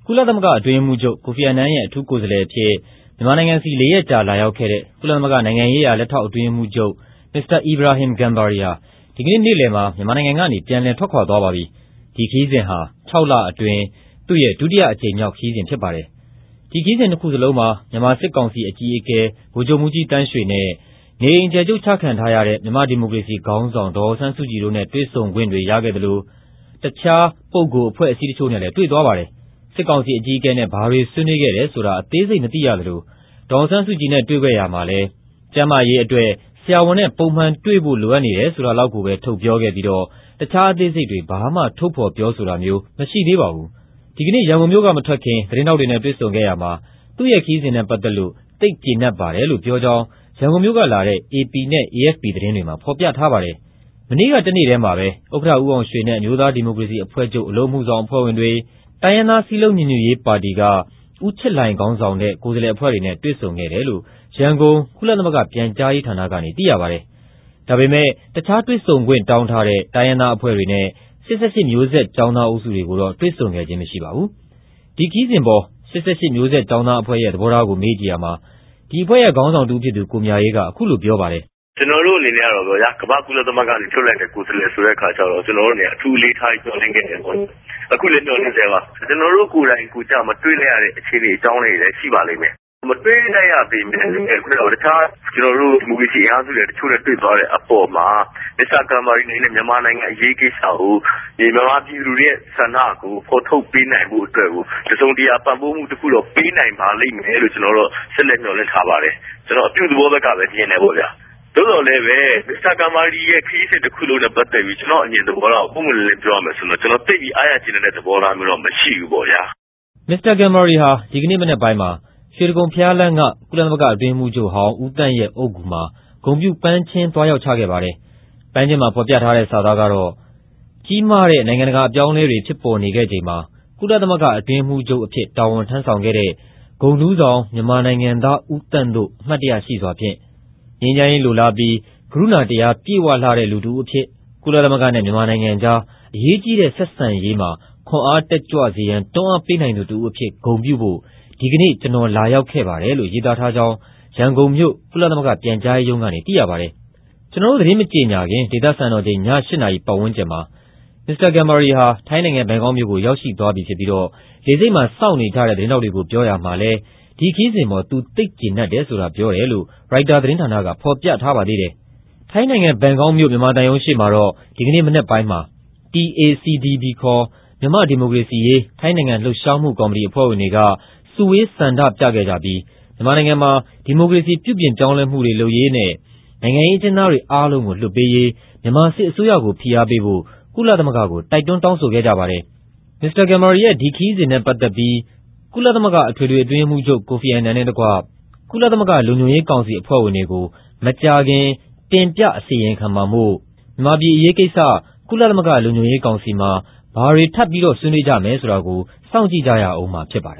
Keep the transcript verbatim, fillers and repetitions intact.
ကုလသမဂ္ဂအတွင်းရေးမှူးချုပ်ကိုဖီအာနန်ရဲ့အထူးကိုယ်စားလှယ်အဖြစ်မြန်မာနိုင်ငံဆီလေးရက်ကြာလာရောက်ခဲ့တဲ့ကုလသမဂ္ဂနိုင်ငံရေးရာလက်ထောက်အတွင်းရေးမှူးချုပ်မစ္စတာအီဘရာဟင်ဂမ်ဘာရီဟာဒီကနေ့နေ့လယ်မှာမြန်မာနိုင်ငံကနေပြန်လည်ထွက်ခွာသွားပါပြီ။ဒီခရီးစဉ်ဟာခြောက်လအတွင်းသူ့ရဲ့ဒုတိယအကြိမ်မြောက်ခရီးစဉ်ဖြစ်ပါတယ်။ဒီခရီးစဉ်တစ်ခုစလုံးမှာမြန်မာစစ်ကောင်စီအကြီးအကဲဗိုလ်ချုပ်မှူးကြီးတန်းရွှေနဲ့နေအိမ်အကျယ်ချုပ်ချခံထားရတဲ့မြန်မာဒီမိုကရေစီခေါင်းဆောင်ဒေါ်အောင်ဆန်းစုကြည်တို့နဲ့တွေ့ဆုံခွင့်တွေရခဲ့သလိုတခြားပုဂ္ဂိုလ်အဖွဲ့အစည်းတချို့နဲ့လည်းတွေ့သွားပါတယ်။စစ်ကောင်စီအကြီးအကဲနဲ့ဘာတွေဆွေးနွေးခဲ့တယ်ဆိုတာအသေးစိတ်မသိရသလိုဒေါ်အောင်ဆန်းစုကြည်နဲ့တွေ့ခဲ့ရမှာလည်းကျန်းမာရေးအတွက်ဆရာဝန်နဲ့ပုံမှန်တွေ့ဖို့လိုအပ်နေတယ်ဆိုတာလောက်ကိုပဲထုတ်ပြောခဲ့ပြီးတော့တခြားအသေးစိတ်တွေဘာမှထုတ်ဖော်ပြောဆိုတာမျိုးမရှိသေးပါဘူး။ဒီကနေ့ရန်ကုန်မြို့ကမထွက်ခင်သတင်းထောက်တွေနဲ့တွေ့ဆုံခဲ့ရမှာသူ့ရဲ့ခရီးစဉ်နဲ့ပတ်သက်လို့သိပ်ကျေနပ်ပါတယ်လို့ပြောကြောင်းရန်ကုန်မြို့ကလာတဲ့ အေပီ နဲ့ အေအက်ဖ်ပီ သတင်းတွေမှာဖော်ပြထားပါတယ်။မနေ့ကတနေ့တည်းမှာပဲဥက္ကဋ္ဌဦးအောင်ရွှေနဲ့အမျိုးသားဒီမိုကရေစီအဖွဲ့ချုပ်အလို့မှုဆောင်အဖွဲ့ဝင်တွေတိုင်းရင်းသားစည်းလုံးညီညွတ်ရေးပါတီကဦးချစ်လှိုင်ခေါင်းဆောင်တဲ့ကိုယ်စားလှယ်အဖွဲ့တွေနဲ့တွေ့ဆုံခဲ့တယ်လို့ရန်ကုန်ကုလသမဂ္ဂပြန်ကြားရေးဌာနကနေသိရပါတယ်။ဒါပေမဲ့တခြားတွေ့ဆုံခွင့်တောင်းထားတဲ့တိုင်းရင်းသားအဖွဲ့တွေနဲ့၈၈မျိုးဆက်ကျောင်းသားအုပ်စုတွေကိုတော့တွေ့ဆုံခဲ့ခြင်းမရှိပါဘူး။ဒီခရီးစဉ်ပေါ်၈၈မျိုးဆက်ကျောင်းသားအဖွဲ့ရဲ့သဘောထားကိုမေးကြည့်ရမှာဒီအဖွဲ့ရဲ့ခေါင်းဆောင်တူဖြစ်သူကိုမြရေးကအခုလိုပြောပါတယ်။ကျွန်တော်တို့အနေနဲ့ကတော့ဗျာကမ္ဘာကုလသမဂ္ဂကနေထုတ်လိုက်တဲ့ကိုယ်စားလှယ်ဆိုတဲ့အခါကျတော့ကျွန်တော်တို့အနေနဲ့အထူးလေးထားပြီးပြောနေခဲ့တယ်ပေါ့။အခုလည်းပြောနေသေးပါ။ကျွန်တော်တို့ကိုယ်တိုင်ကိုကြမတွေ့လိုက်ရတဲ့အခြေအနေအကြောင်းတွေလည်းရှိပါလိမ့်မယ်။မတွေ့လိုက်ရပေမဲ့အခုတော့တခြားကျွန်တော်တို့ဒီမိုကရေစီအားစုတွေတချို့နဲ့တွေ့သွားတဲ့အပေါ်မှာမစ္စတာကမ်ဘာရီနဲ့မြန်မာနိုင်ငံအရေးကိစ္စကိုဒီမြန်မာပြည်သူတွေရဲ့ဆန္ဒကိုဖော်ထုတ်ပေးနိုင်မှုအတွက်ကိုတစုံတရာပံ့ပိုးမှုတစ်ခုတော့ပေးနိုင်ပါလိမ့်မယ်လို့ကျွန်တော်တို့ဆက်လက်မျှော်လင့်ထားပါတယ်။ကျွန်တော်အပြုသဘောဘက်ကပဲမြင်နေပေါ့ဗျာ။သို့တော်လည်းပဲမစ္စတာကမ်ဘာရီရဲ့ခရီးစဉ်တစ်ခုလုံးနဲ့ပတ်သက်ပြီးကျွန်တော်အမြင်သဘောထားကိုပုံမှန်လေးပြောရမယ်ဆိုတော့ကျွန်တော်သိပြီးအားရကျဉ်တဲ့သဘောထားမျိုးတော့မရှိဘူးပေါ့ဗျာ။မစ္စတာကမ်ဘာရီဟာဒီကနေ့မနေ့ပိုင်းမှာရွှေဒဂုံဖျားလမ်းကကုလသမဂ္ဂအတွင်းမှုချုပ်ဟောင်းဦးတန့်ရဲ့အုပ်ဂူမှာဂုဏ်ပြုပန်းချင်းတွားရောက်ချခဲ့ပါတယ်။ပန်းချင်းမှာဖော်ပြထားတဲ့စာသားကတော့ကြီးမားတဲ့နိုင်ငံတကာအပြောင်းအလဲတွေဖြစ်ပေါ်နေခဲ့ချိန်မှာကုလသမဂ္ဂအတွင်းမှုချုပ်အဖြစ်တာဝန်ထမ်းဆောင်ခဲ့တဲ့ဂုဏ်ထူးဆောင်မြန်မာနိုင်ငံသားဦးတန့်တို့အမှတ်တရရှိစွာဖြင့်ငြိမ်းချမ်းရေးလိုလားပြီးကရုဏာတရားပြည့်ဝလှတဲ့လူတူအဖြစ်ကုလသမဂ္ဂနဲ့မြန်မာနိုင်ငံကြားအရေးကြီးတဲ့ဆက်ဆံရေးမှာခွန်အားတက်ကြွစေရန်တွန်းအားပေးနိုင်သူတူအဖြစ်ဂုဏ်ပြုဖို့ဒီကနေ့ကျွန်တော်လာရောက်ခဲ့ပါတယ်လို့ရေးသားထားကြောင်းရန်ကုန်မြို့ကုလသမဂ္ဂပြန်ကြားရေးရုံးကနေသိရပါတယ်။ကျွန်တော်တို့သတင်းမကြေညာခင်ဒေသစံတော်ချိန်ည၈နာရီပတ်ဝန်းကျင်မှာမစ္စတာကမ်ဘာရီဟာထိုင်းနိုင်ငံဘန်ကောက်မြို့ကိုရောက်ရှိသွားပြီဖြစ်ပြီးတော့လေဆိပ်မှာစောင့်နေကြတဲ့သတင်းထောက်တွေကိုပြောရမှာလဲဒီခီးစဉ်ပေါ်သူသိပ်ကျေနပ်တယ်ဆိုတာပြောတယ်လို့ရိုက်တာသတင်းဌာနကဖော်ပြထားပါသေးတယ်။ထိုင်းနိုင်ငံဘန်ကောက်မြို့မြန်မာတန်ရုံးရှိမှာတော့ဒီကနေ့မနက်ပိုင်းမှာ တီ အေ စီ ဒီ ဘီ ခေါ်မြန်မာဒီမိုကရေစီရေးထိုင်းနိုင်ငံလှုပ်ရှားမှုကော်မတီအဖွဲ့ဝင်တွေကစုဝေးဆန္ဒပြခဲ့ကြပြီးမြန်မာနိုင်ငံမှာဒီမိုကရေစီပြုပြင်ပြောင်းလဲမှုတွေလုပ်ရေးနဲ့နိုင်ငံရေးအကျဉ်းသားတွေအားလုံးကိုလွှတ်ပေးရေးမြန်မာစစ်အစိုးရကိုဖိအားပေးဖို့ကုလသမဂ္ဂကိုတိုက်တွန်းတောင်းဆိုခဲ့ကြပါတယ်။မစ္စတာကမ်ဘာရီရဲ့ဒီခီးစဉ်နဲ့ပတ်သက်ပြီးကုလသမဂ္ဂအထွေထွေအတွင်းရေးမှူးချုပ်ကိုဖီအာနန်နဲ့တကွကုလသမဂ္ဂလုံခြုံရေးကောင်စီအဖွဲ့ဝင်တွေကိုမကြာခင်တင်ပြအစီရင်ခံမှာမို့မြန်မာပြည်အရေးကိစ္စကုလသမဂ္ဂလုံခြုံရေးကောင်စီမှာဘာတွေထပ်ပြီးတော့ဆွေးနွေးကြမယ်ဆိုတာကိုစောင့်ကြည့်ကြရအောင်မှာဖြစ်ပါတယ်